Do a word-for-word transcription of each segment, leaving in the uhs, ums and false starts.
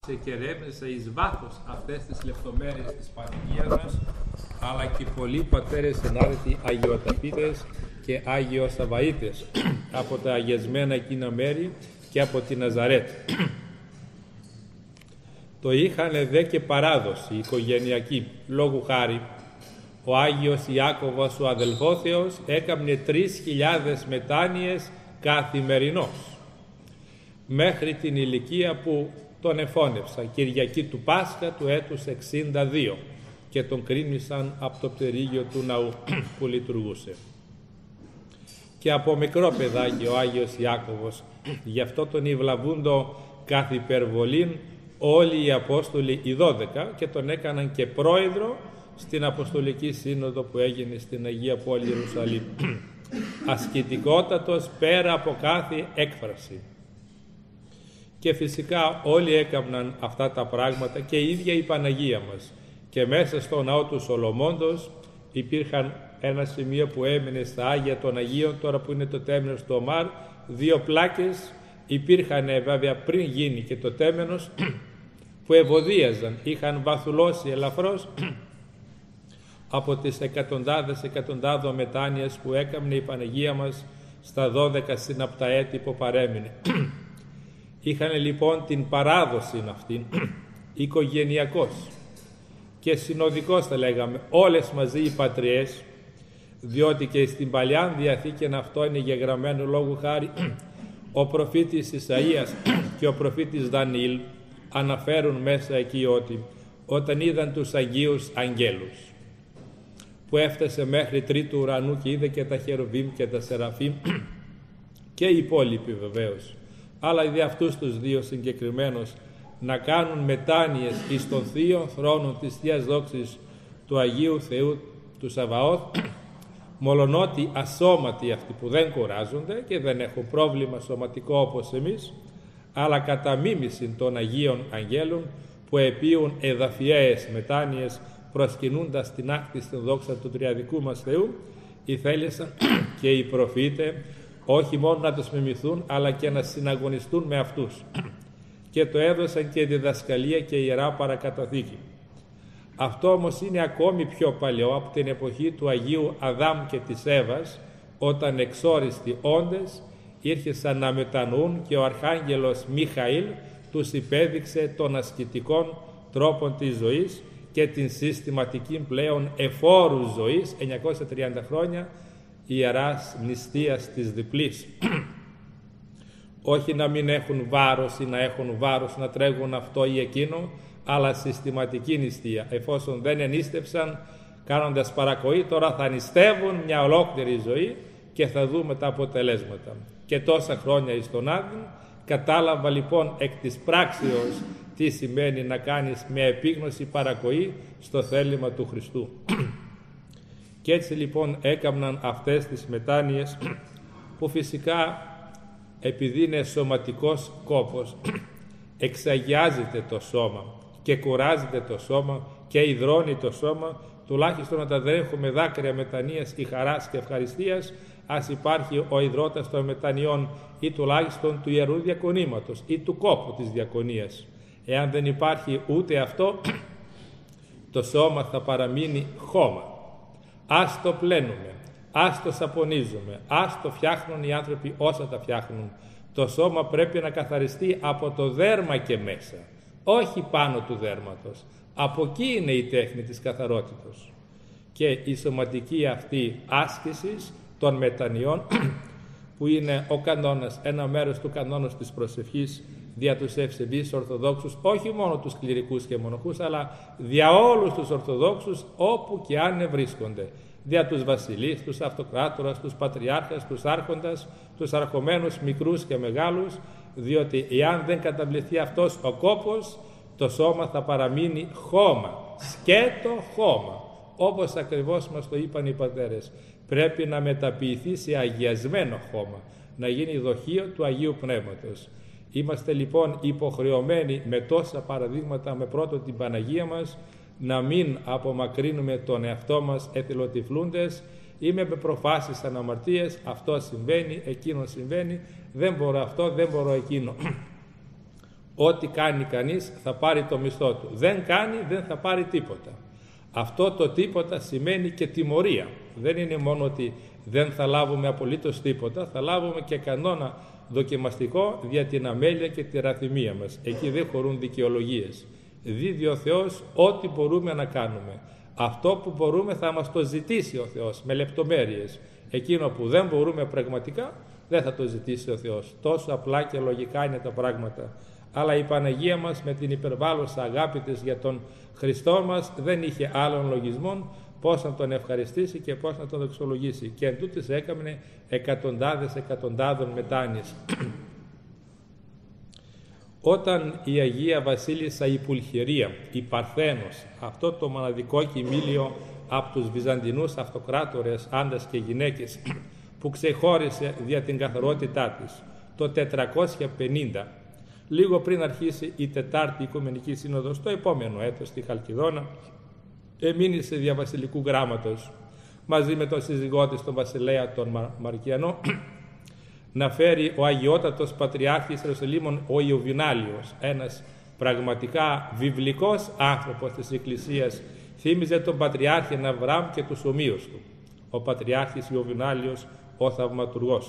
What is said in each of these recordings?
και ερεύνησα εις βάθος αυτές τις λεπτομέρειες της Παναγίας μας, αλλά και πολλοί πατέρες ενάρετοι Αγιοταπήτες και Αγιοσαβαΐτες από τα αγιασμένα εκείνα μέρη και από τη Ναζαρέτ. Το είχαν δε και παράδοση οικογενειακή, λόγου χάρη. Ο Άγιος Ιάκωβος, ο αδελφόθεος, έκαμνε τρεις χιλιάδες μετάνοιες καθημερινώς, μέχρι την ηλικία που τον εφώνευσα, Κυριακή του Πάσχα του έτους εξήντα δύο, και τον κρίνησαν από το πτερίγιο του ναού που λειτουργούσε. Και από μικρό παιδάκι ο Άγιος Ιάκωβος, γι' αυτό τον ευλαβούντο καθ' υπερβολήν όλοι οι Απόστολοι οι δώδεκα, και τον έκαναν και πρόεδρο στην Αποστολική Σύνοδο που έγινε στην Αγία Πόλη Ιερουσαλήμ. Ασκητικότατος πέρα από κάθε έκφραση. Και φυσικά όλοι έκαναν αυτά τα πράγματα και η ίδια η Παναγία μας. Και μέσα στο ναό του Σολομώντος υπήρχαν ένα σημείο που έμεινε στα Άγια των Αγίων, τώρα που είναι το τέμενος του Ομάρ, δύο πλάκες υπήρχαν βέβαια πριν γίνει και το τέμενος, που ευωδίαζαν, είχαν βαθουλώσει ελαφρώς από τις εκατοντάδες εκατοντάδων μετάνοιες που έκαμνε η Παναγία μας στα δώδεκα συναπτά έτη που παρέμεινε. Είχαν λοιπόν την παράδοση αυτήν, οικογενειακός και συνοδικός θα λέγαμε, όλες μαζί οι πατριές, διότι και στην Παλιά Διαθήκη αυτό είναι γεγραμμένο λόγου χάρη, ο προφήτης Ισαΐας και ο προφήτης Δανιήλ αναφέρουν μέσα εκεί ότι όταν είδαν τους Αγίους Αγγέλους που έφτασε μέχρι τρίτου ουρανού και είδε και τα Χερουβίμ και τα Σεραφείμ και οι υπόλοιποι βεβαίως, αλλά είδε αυτούς τους δύο συγκεκριμένους να κάνουν μετάνοιες εις των θείων θρόνων της Θείας Δόξης του Αγίου Θεού του Σαβαώθ, μολονότι ασώματοι αυτοί που δεν κουράζονται και δεν έχουν πρόβλημα σωματικό όπως εμείς, αλλά κατά μίμηση των Αγίων Αγγέλων που επίουν εδαφιαίες μετάνοιες προσκυνούντας την άκτιστη δόξα του τριαδικού μας Θεού, ηθέλησαν και οι προφήτες όχι μόνο να τους μιμηθούν, αλλά και να συναγωνιστούν με αυτούς. Και το έδωσαν και διδασκαλία και ιερά παρακαταθήκη. Αυτό όμως είναι ακόμη πιο παλιό, από την εποχή του Αγίου Αδάμ και της Εύας, όταν εξόριστοι όντες ήρχεσαν να μετανοούν και ο Αρχάγγελος Μιχαήλ τους υπέδειξε των ασκητικών τρόπων της ζωής και την συστηματική πλέον εφόρου ζωής, εννιακόσια τριάντα χρόνια ιεράς νηστείας της διπλής. Όχι να μην έχουν βάρος ή να έχουν βάρος να τρέχουν αυτό ή εκείνο, αλλά συστηματική νηστεία. Εφόσον δεν ενίστευσαν κάνοντας παρακοή, τώρα θα νηστεύουν μια ολόκληρη ζωή και θα δούμε τα αποτελέσματα. Και τόσα χρόνια εις τον Άδη, κατάλαβα λοιπόν εκ της πράξεως τι σημαίνει να κάνεις με επίγνωση παρακοή στο θέλημα του Χριστού. Και έτσι λοιπόν έκαμναν αυτές τις μετάνοιες που φυσικά επειδή είναι σωματικός κόπος εξαγιάζεται το σώμα και κουράζεται το σώμα και υδρώνει το σώμα, τουλάχιστον όταν δεν έχουμε δάκρυα μετανοίας ή χαράς και ευχαριστίας, ας υπάρχει ο υδρότας των μετανιών ή τουλάχιστον του Ιερού Διακονήματος ή του κόπου της διακονίας. Εάν δεν υπάρχει ούτε αυτό, το σώμα θα παραμείνει χώμα. Ας το πλένουμε, ας το σαπονίζουμε, ας το φτιάχνουν οι άνθρωποι όσα τα φτιάχνουν. Το σώμα πρέπει να καθαριστεί από το δέρμα και μέσα, όχι πάνω του δέρματος. Από εκεί είναι η τέχνη της καθαρότητος. Και η σωματική αυτή άσκηση των μετανιών, που είναι ο κανόνας, ένα μέρος του κανόνας της προσευχής δια τους ευσεβείς Ορθοδόξους, όχι μόνο τους κληρικούς και μοναχούς, αλλά δια όλους τους Ορθοδόξους όπου και αν βρίσκονται. Δια τους βασιλείς, τους αυτοκράτορας, τους πατριάρχες, τους άρχοντας, τους αρχομένους μικρούς και μεγάλους, διότι εάν δεν καταβληθεί αυτός ο κόπος, το σώμα θα παραμείνει χώμα, σκέτο χώμα, όπως ακριβώς μας το είπαν οι πατέρες. Πρέπει να μεταποιηθεί σε αγιασμένο χώμα, να γίνει δοχείο του Αγίου Πνεύματος. Είμαστε λοιπόν υποχρεωμένοι με τόσα παραδείγματα, με πρώτο την Παναγία μας, να μην απομακρύνουμε τον εαυτό μας εθελοτυφλούντες ή με προφάσεις αναμαρτίες, αυτό συμβαίνει, εκείνο συμβαίνει, δεν μπορώ αυτό, δεν μπορώ εκείνο. Ό,τι κάνει κανείς θα πάρει το μισθό του. Δεν κάνει, δεν θα πάρει τίποτα. Αυτό το τίποτα σημαίνει και τιμωρία. Δεν είναι μόνο ότι δεν θα λάβουμε απολύτως τίποτα, θα λάβουμε και κανόνα δοκιμαστικό για την αμέλεια και τη ραθυμία μας. Εκεί δεν χωρούν δικαιολογίες. Δίδει ο Θεός ό,τι μπορούμε να κάνουμε. Αυτό που μπορούμε θα μας το ζητήσει ο Θεός με λεπτομέρειες. Εκείνο που δεν μπορούμε πραγματικά δεν θα το ζητήσει ο Θεός. Τόσο απλά και λογικά είναι τα πράγματα. Αλλά η Παναγία μας με την υπερβάλλουσα αγάπη της για τον Χριστό μας δεν είχε άλλων λογισμών πώς να τον ευχαριστήσει και πώς να τον δοξολογήσει. Και εν τούτης έκαμνε εκατοντάδες εκατοντάδων μετάνοιες. Όταν η Αγία Βασίλισσα η Πουλχερία, η Παρθένος, αυτό το μοναδικό κοιμήλιο από τους Βυζαντινούς αυτοκράτορες, άντρες και γυναίκες, που ξεχώρισε δια την καθαρότητά της το τετρακόσια πενήντα, λίγο πριν αρχίσει η Τετάρτη Οικουμενική Σύνοδος, το επόμενο έτος στη Χαλκιδόνα, εμείνησε δια βασιλικού γράμματος μαζί με τον σύζυγό της, τον βασιλέα τον Μα, Μαρκιανό, να φέρει ο Αγιότατος Πατριάρχης Ιερουσαλήμων ο Ιωβινάλιος, ένας πραγματικά βιβλικός άνθρωπος της Εκκλησίας, θύμιζε τον Πατριάρχη Αβραάμ και τους ομοίους του, ο Πατριάρχης Ιωβινάλιος, ο θαυματουργός.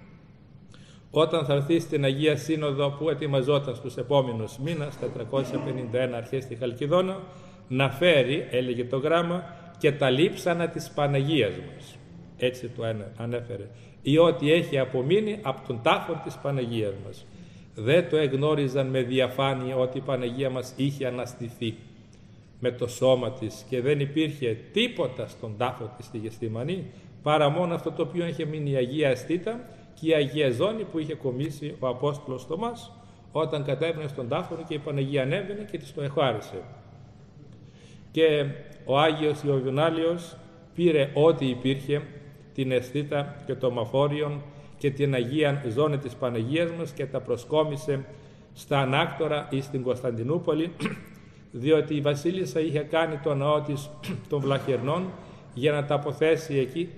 Όταν θα έρθει στην Αγία Σύνοδο που ετοιμαζόταν στους επόμενους μήνες, τετρακόσια πενήντα ένα αρχές στη Χαλκιδόνα, να φέρει, έλεγε το γράμμα, και τα λείψανα της Παναγίας μας. Έτσι το ανέφερε. Ή ό,τι έχει απομείνει από τον τάφο της Παναγίας μας. Δεν το εγνώριζαν με διαφάνεια ότι η Παναγία μας είχε αναστηθεί με το σώμα της και δεν υπήρχε τίποτα στον τάφο της στη Γεστημανή παρά μόνο αυτό το οποίο είχε μείνει η Αγία Αστήτα και η Αγία Ζώνη που είχε κομίσει ο Απόστολος Θωμάς όταν κατέβαινε στον τάφο και η Παναγία ανέβαινε και της το εχάρισε. Και ο Άγιος Ιωβινάλιος πήρε ό,τι υπήρχε, την αισθήτα και το μαφόριον και την Αγία Ζώνη της Παναγίας μας και τα προσκόμισε στα ανάκτορα ή στην Κωνσταντινούπολη, διότι η Βασίλισσα είχε κάνει το ναό της των Βλαχερνών για να τα αποθέσει εκεί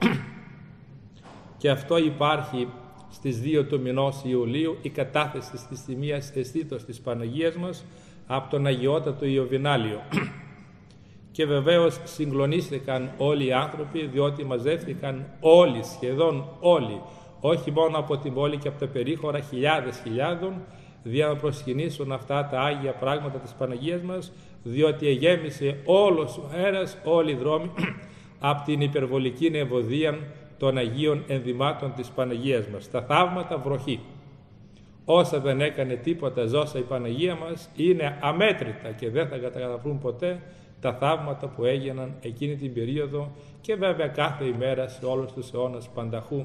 και αυτό υπάρχει στις δύο του μηνός Ιουλίου η κατάθεση της τιμίας αισθήτως της Παναγίας μας από τον Αγιότατο Ιωβινάλιο. Και βεβαίως συγκλονίστηκαν όλοι οι άνθρωποι, διότι μαζεύτηκαν όλοι, σχεδόν όλοι, όχι μόνο από την πόλη και από τα περίχωρα, χιλιάδες χιλιάδων, για να προσκυνήσουν αυτά τα Άγια πράγματα της Παναγίας μας, διότι εγέμισε όλος ο αέρας, όλοι οι δρόμοι, από την υπερβολική ευωδία των Αγίων ενδυμάτων της Παναγίας μας. Τα θαύματα βροχή. Όσα δεν έκανε τίποτα ζώσα η Παναγία μας, είναι αμέτρητα και δεν θα καταγραφούν ποτέ τα θαύματα που έγιναν εκείνη την περίοδο και βέβαια κάθε ημέρα σε όλους τους αιώνας πανταχού.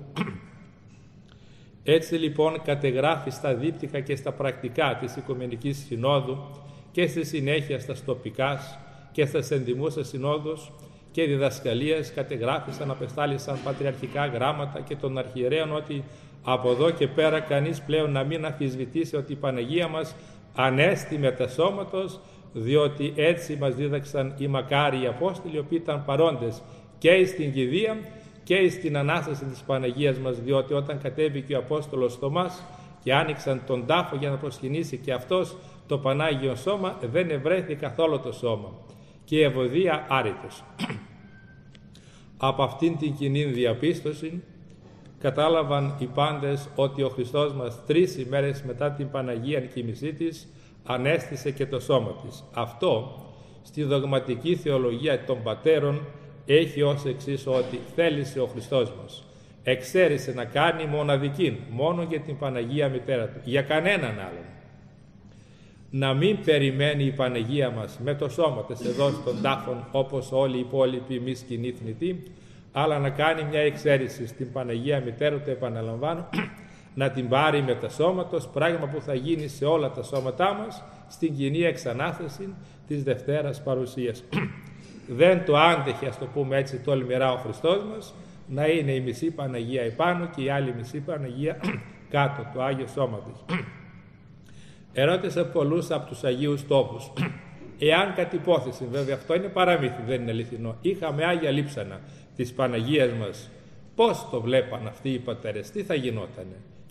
Έτσι λοιπόν κατεγράφει στα δίπτυχα και στα πρακτικά της Οικουμενικής Συνόδου και στη συνέχεια στα τοπικάς και στα ενδημούσα συνόδους και διδασκαλίες κατεγράφησαν, απεστάλησαν πατριαρχικά γράμματα και των αρχιερέων ότι από εδώ και πέρα κανείς πλέον να μην αμφισβητήσει ότι η Παναγία μας ανέστη μετασώματος, διότι έτσι μας δίδαξαν οι μακάριοι Απόστολοι, οι οποίοι ήταν παρόντες και στην κηδεία και στην Ανάσταση της Παναγίας μας, διότι όταν κατέβηκε ο Απόστολος Θωμάς και άνοιξαν τον τάφο για να προσκυνήσει και αυτός το Πανάγιο Σώμα, δεν ευρέθη καθόλου το σώμα και η ευωδία άρρητος. Από αυτήν την κοινή διαπίστωση κατάλαβαν οι πάντες ότι ο Χριστός μας τρεις ημέρες μετά την Παναγία κοιμησή της ανέστησε και το σώμα της. Αυτό στη δογματική θεολογία των πατέρων έχει ως εξής ότι θέλησε ο Χριστός μας. Εξαίρεσε να κάνει μοναδική, μόνο για την Παναγία Μητέρα Του, για κανέναν άλλον. Να μην περιμένει η Παναγία μας με το σώμα της εδώ στον τάφον όπως όλοι οι υπόλοιποι μη σκηνή θνητοί, αλλά να κάνει μια εξαίρεση στην Παναγία Μητέρα Του, επαναλαμβάνω, να την πάρει με τα σώματος, πράγμα που θα γίνει σε όλα τα σώματά μας στην κοινή εξανάσταση της Δευτέρας Παρουσίας. Δεν το άντεχε, ας το πούμε έτσι τολμηρά, ο Χριστός μας να είναι η μισή Παναγία επάνω και η άλλη μισή Παναγία κάτω, το Άγιο Σώμα της. Ερώτησε πολλούς από τους Αγίους τόπους. Εάν κατ' υπόθεση, βέβαια αυτό είναι παραμύθι, δεν είναι αληθινό, είχαμε Άγια Λείψανα της Παναγίας μας, πώς το βλέπαν αυτοί οι πατέρες, τι θα γινότανε?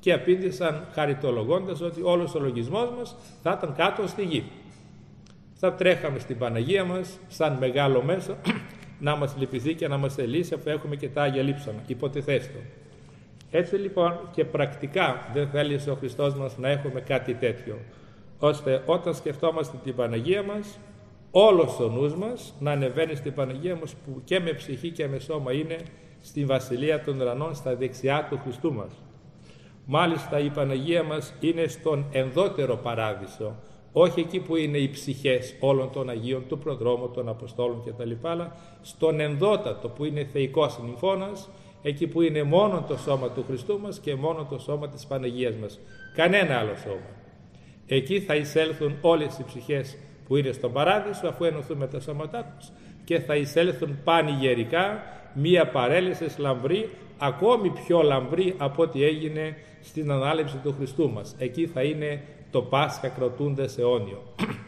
και απήντησαν χαριτολογώντας ότι όλος ο λογισμός μας θα ήταν κάτω στη γη. Θα τρέχαμε στην Παναγία μας σαν μεγάλο μέσο να μας λυπηθεί και να μας ελύσει, αφού έχουμε και τα Άγια Λείψανα, υποτιθέστο. Έτσι λοιπόν και πρακτικά δεν θέλησε ο Χριστός μας να έχουμε κάτι τέτοιο, ώστε όταν σκεφτόμαστε την Παναγία μας, όλος ο νους μας να ανεβαίνει στην Παναγία μας, που και με ψυχή και με σώμα είναι στη Βασιλεία των Ουρανών, στα δεξιά του Χριστού μας. Μάλιστα η Παναγία μας είναι στον ενδότερο παράδεισο, όχι εκεί που είναι οι ψυχές όλων των Αγίων, του Προδρόμου, των Αποστόλων κτλ, αλλά στον ενδότατο που είναι θεϊκός νυμφώνας, εκεί που είναι μόνο το σώμα του Χριστού μας και μόνο το σώμα της Παναγίας μας. Κανένα άλλο σώμα. Εκεί θα εισέλθουν όλες οι ψυχές που είναι στον Παράδεισο, αφού ενωθούν με τα σώματά τους, και θα εισέλθουν πανηγερικά μία παρέλυση λαμπρή, ακόμη πιο λαμπρή από ό,τι έγινε στην Ανάληψη του Χριστού μας. Εκεί θα είναι το Πάσχα κρατούντες αιώνιο.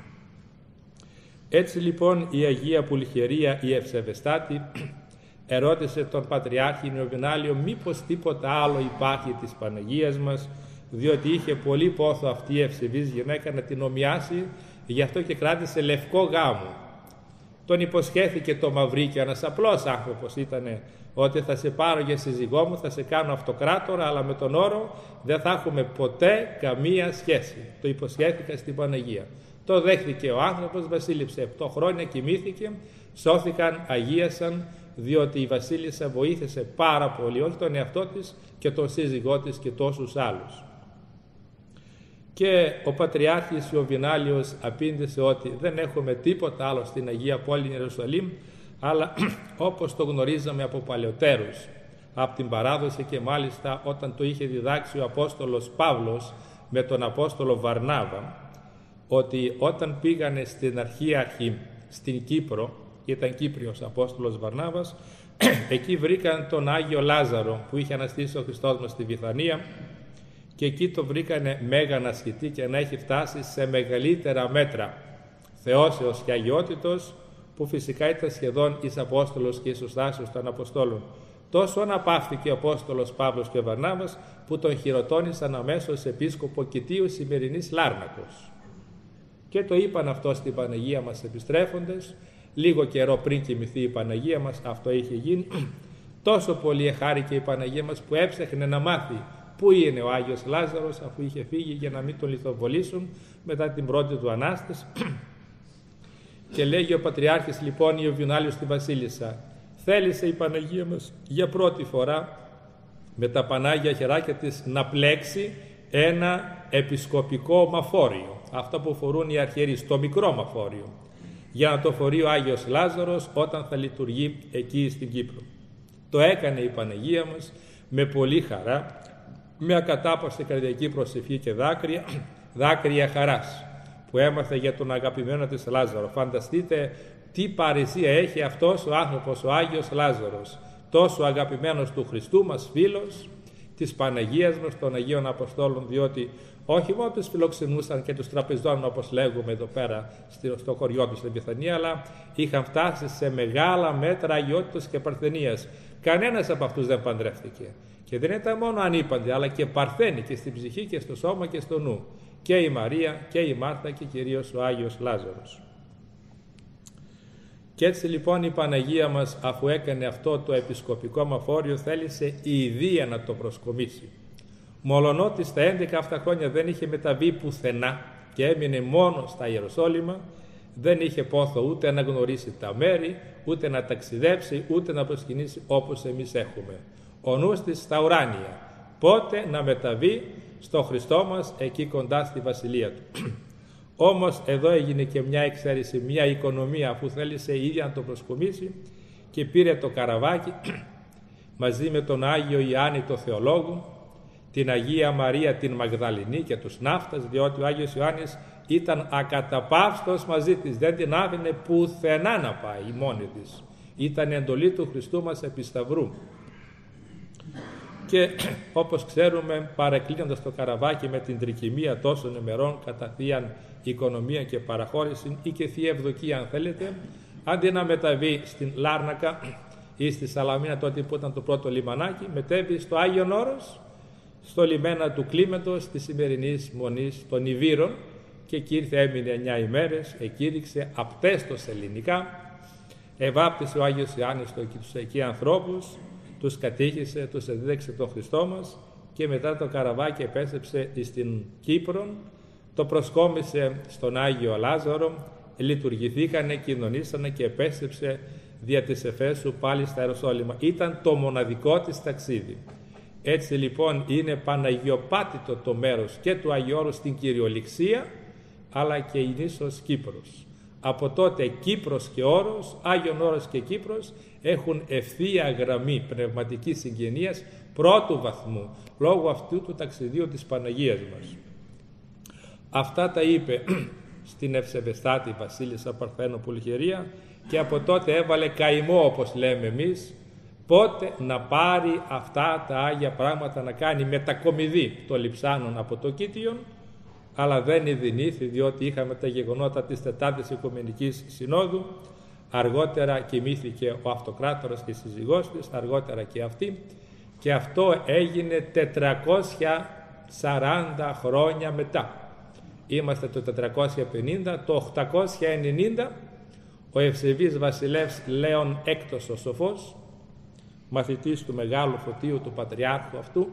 Έτσι λοιπόν η Αγία Πουλχερία η Ευσεβεστάτη ερώτησε τον Πατριάρχη Νεοβινάλιο μήπως τίποτα άλλο υπάρχει της Παναγίας μας, διότι είχε πολύ πόθο αυτή η ευσεβής γυναίκα να την ομοιάσει, γι' αυτό και κράτησε λευκό γάμο. Τον υποσχέθηκε το Μαυρίκιο, ένας απλός άνθρωπος ήτανε, ότι θα σε πάρω για σύζυγό μου, θα σε κάνω αυτοκράτορα, αλλά με τον όρο δεν θα έχουμε ποτέ καμία σχέση. Το υποσχέθηκα στην Παναγία. Το δέχθηκε ο άνθρωπος, βασίλειψε επτώ χρόνια, κοιμήθηκε, σώθηκαν, αγίασαν, διότι η βασίλισσα βοήθησε πάρα πολύ, όχι τον εαυτό της και τον σύζυγό της και τόσους άλλους. Και ο Πατριάρχης Ιωβινάλιος απήντησε ότι δεν έχουμε τίποτα άλλο στην Αγία Πόλη Ιερουσαλήμ, αλλά όπως το γνωρίζαμε από παλαιοτέρους, από την παράδοση, και μάλιστα όταν το είχε διδάξει ο Απόστολος Παύλος με τον Απόστολο Βαρνάβα, ότι όταν πήγανε στην αρχή αρχή στην Κύπρο, ήταν Κύπριος Απόστολος Βαρνάβας, εκεί βρήκαν τον Άγιο Λάζαρο που είχε αναστήσει ο Χριστός μας στη Βιθανία, και εκεί το βρήκανε μέγα να ασχητή και να έχει φτάσει σε μεγαλύτερα μέτρα θεώσεως και αγιότητος, που φυσικά ήταν σχεδόν εις Απόστολος και εις Οστάσιος των Αποστόλων. Τόσο αναπαύθηκε ο Απόστολος Παύλος και ο Βαρνάβας, που τον χειροτώνησαν αμέσως επίσκοπο Κητίου σημερινής Λάρνακος. Και το είπαν αυτό στην Παναγία μας επιστρέφοντες, λίγο καιρό πριν κοιμηθεί η Παναγία μας, αυτό είχε γίνει. Τόσο πολύ εχάρηκε η Παναγία μας που έψαχνε να μάθει πού είναι ο Άγιος Λάζαρος, αφού είχε φύγει, για να μην τον λιθοβολήσουν μετά την πρώτη του Ανάσταση. Και λέγει ο Πατριάρχης λοιπόν Ιωβινάλιος στη Βασίλισσα, θέλησε η Παναγία μας για πρώτη φορά με τα Πανάγια χεράκια της να πλέξει ένα επισκοπικό μαφόριο, αυτό που φορούν οι αρχιερείς, το μικρό μαφόριο, για να το φορεί ο Άγιος Λάζαρος όταν θα λειτουργεί εκεί στην Κύπρο. Το έκανε η Παναγία μας με πολύ χαρά, με ακατάπαυστη καρδιακή προσευχή και δάκρυα, δάκρυα χαράς, που έμαθε για τον αγαπημένο της Λάζαρο. Φανταστείτε τι παρησία έχει αυτός ο άνθρωπος, ο Άγιος Λάζαρος, τόσο αγαπημένος του Χριστού μας, φίλος της Παναγίας μας, των Αγίων Αποστόλων, διότι όχι μόνο τους φιλοξενούσαν και τους τραπεζώνουν, όπως λέγουμε εδώ πέρα στο χωριό του στην Βιθανία, αλλά είχαν φτάσει σε μεγάλα μέτρα αγιότητας και παρθενίας. Κανένας από αυτούς δεν παντρεύτηκε. Και δεν ήταν μόνο ανήπαντοι, αλλά και παρθένοι και στην ψυχή και στο σώμα και στο νου. Και η Μαρία και η Μάρθα και κυρίως ο Άγιος Λάζαρος. Και έτσι λοιπόν η Παναγία μας, αφού έκανε αυτό το επισκοπικό μαφόριο, θέλησε η ιδία να το προσκομίσει. Μολονότι στα έντεκα αυτά χρόνια δεν είχε μεταβεί πουθενά και έμεινε μόνο στα Ιεροσόλυμα, δεν είχε πόθο ούτε να γνωρίσει τα μέρη, ούτε να ταξιδέψει, ούτε να προσκυνήσει όπως εμείς έχουμε. Ο νους της στα ουράνια, πότε να μεταβεί στο Χριστό μας εκεί κοντά στη Βασιλεία του. Όμως εδώ έγινε και μια εξαίρεση, μια οικονομία, αφού θέλησε η ίδια να το προσκομίσει, και πήρε το καραβάκι μαζί με τον Άγιο Ιάννη το Θεολόγο, την Αγία Μαρία την Μαγδαληνή και τους ναύτας, διότι ο Άγιος Ιωάννης ήταν ακαταπαύστος μαζί της, δεν την άφηνε πουθενά να πάει η μόνη της. Ήταν η εντολή του Χριστού μας επί σταυρού. Και όπως ξέρουμε, παρεκκλίνοντας το καραβάκι με την τρικυμία τόσων ημερών κατά θείαν οικονομία και παραχώρηση ή και θεία ευδοκία αν θέλετε, αντί να μεταβεί στην Λάρνακα ή στη Σαλαμίνα, τότε που ήταν το πρώτο λιμανάκι, μετέβη στο Άγιον Όρος, στο λιμένα του Κλίμεντος της σημερινής Μονής των Ιβύρων, και εκεί ήρθε, έμεινε εννιά ημέρες, εκήρυξε απτέστος ελληνικά, ευάπτισε ο Άγιος Ιωάννης τους εκεί ανθρώπους, τους κατήχησε, τους εδίδεξε τον Χριστό μας, και μετά το καραβάκι επέστρεψε στην Κύπρο, το προσκόμισε στον Άγιο Λάζαρο, λειτουργηθήκανε, κοινωνήσανε και επέστρεψε δια της Εφέσου πάλι στα Ιεροσόλυμα. Ήταν το μοναδικό της ταξίδι. Έτσι λοιπόν είναι παναγιοπάτητο το μέρος και του Αγίου Όρους στην κυριολεξία, αλλά και η νήσος Κύπρος. Από τότε Κύπρος και Όρος, Άγιον Όρος και Κύπρος έχουν ευθεία γραμμή πνευματικής συγγενείας πρώτου βαθμού, λόγω αυτού του ταξιδίου της Παναγίας μας. Αυτά τα είπε στην ευσεβεστάτη βασίλισσα Παρθένο Πουλχερία, και από τότε έβαλε καημό, όπως λέμε εμείς, πότε να πάρει αυτά τα Άγια πράγματα, να κάνει μετακομιδή των λειψάνων από το Κίτιον, αλλά δεν ειδηνήθη, διότι είχαμε τα γεγονότα της Τετάρτης Οικουμενικής Συνόδου. Αργότερα κοιμήθηκε ο Αυτοκράτορας και η σύζυγός της, αργότερα και αυτή, και αυτό έγινε τετρακόσια σαράντα χρόνια μετά. Είμαστε το τετρακόσια πενήντα, το οκτακόσια ενενήντα ο ευσεβής βασιλεύς Λέων Έκτος ο Σοφός, μαθητής του Μεγάλου Φωτίου, του Πατριάρχου αυτού,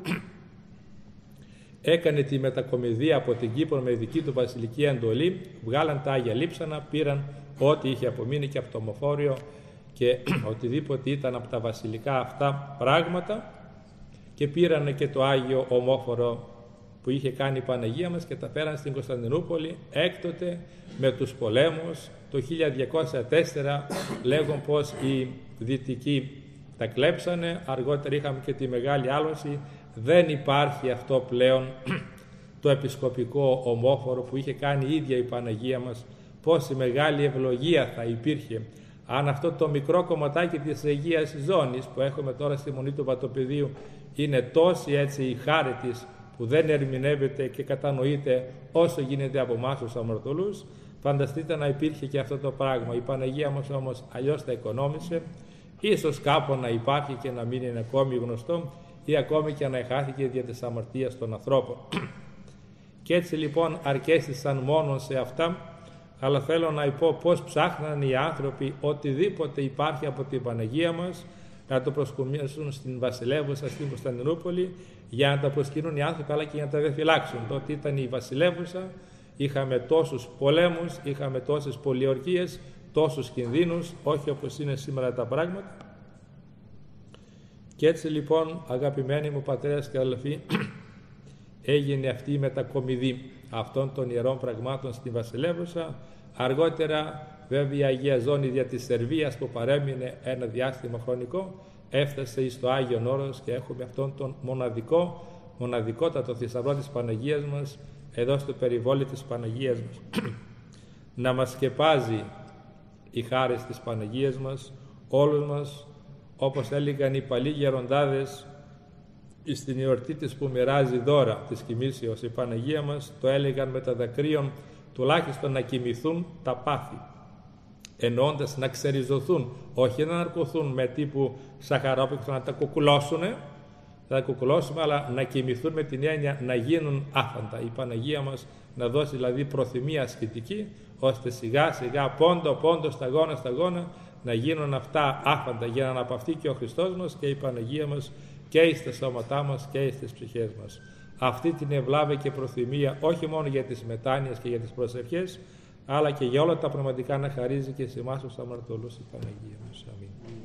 έκανε τη μετακομιδία από την Κύπρο με δική του βασιλική εντολή, βγάλαν τα Άγια Λείψανα, πήραν ό,τι είχε απομείνει και από το ομοφόριο και οτιδήποτε ήταν από τα βασιλικά αυτά πράγματα, και πήρανε και το Άγιο Ομόφορο που είχε κάνει η Παναγία μας και τα πέραν στην Κωνσταντινούπολη. Έκτοτε με τους πολέμους το χίλια διακόσια τέσσερα λέγουν πως οι Δυτικοί τα κλέψανε, αργότερα είχαμε και τη Μεγάλη Άλωση. Δεν υπάρχει αυτό πλέον το επισκοπικό ομόφορο που είχε κάνει η ίδια η Παναγία μας. Πόση μεγάλη ευλογία θα υπήρχε αν αυτό το μικρό κομματάκι της Αγίας Ζώνης που έχουμε τώρα στη Μονή του Βατοπεδίου είναι τόση έτσι η χάρη της, που δεν ερμηνεύεται και κατανοείται όσο γίνεται από εμάς τους αμαρτωλούς. Φανταστείτε να υπήρχε και αυτό το πράγμα. Η Παναγία μας όμως αλλιώς τα οικονόμησε. Ίσως κάπου να υπάρχει και να μην είναι ακόμη γνωστό, ή ακόμη και να εχάθηκε δια της αμαρτίας των ανθρώπων. Και έτσι λοιπόν αρκέστησαν μόνο σε αυτά, αλλά θέλω να πω πώς ψάχναν οι άνθρωποι οτιδήποτε υπάρχει από την Παναγία μας να το προσκομίσουν στην βασιλεύουσα στην Κωνσταντινούπολη, για να τα προσκυνούν οι άνθρωποι, αλλά και για να τα διαφυλάξουν. Τότε ήταν η βασιλεύουσα, είχαμε τόσους πολέμους, είχαμε τόσες πολιορκίες, τόσους κινδύνους, όχι όπως είναι σήμερα τα πράγματα. Και έτσι λοιπόν, αγαπημένοι μου πατέρες και αδελφοί, έγινε αυτή η μετακομιδή αυτών των ιερών πραγμάτων στην βασιλεύουσα. Αργότερα βέβαια η Αγία Ζώνη δια της Σερβίας που παρέμεινε ένα διάστημα χρονικό έφτασε στο Άγιον Όρος, και έχουμε αυτόν τον μοναδικό, μοναδικότατο θησαυρό της Παναγίας μας εδώ στο περιβόλι της Παναγίας μας. Να μας σκεπάζει η χάρη της Παναγίας μας, όλους μας, όπως έλεγαν οι παλιοί γεροντάδες στην εορτή της που μοιράζει δώρα της κοιμήσεως η Παναγία μας, το έλεγαν με τα δακρύων, τουλάχιστον να κοιμηθούν τα πάθη, εννοώντας να ξεριζωθούν, όχι να αρκωθούν με τύπου σαχαρόπικτο να τα κουκουλώσουνε, θα τα κουκουλώσουμε, αλλά να κοιμηθούν με την έννοια να γίνουν άφαντα. Η Παναγία μας να δώσει δηλαδή προθυμία ασκητική, ώστε σιγά σιγά, πόντο πόντο, σταγόνα σταγόνα, να γίνουν αυτά άφαντα, για να αναπαυθεί και ο Χριστός μας και η Παναγία μας και στα σώματά μας και στις ψυχές μας. Αυτή την ευλάβη και προθυμία όχι μόνο για τις μετάνοιες και για τις προσευχές, αλλά και για όλα τα πραγματικά να χαρίζει και σε εμάς τους αμαρτωλούς η Παναγία μας. Αμήν.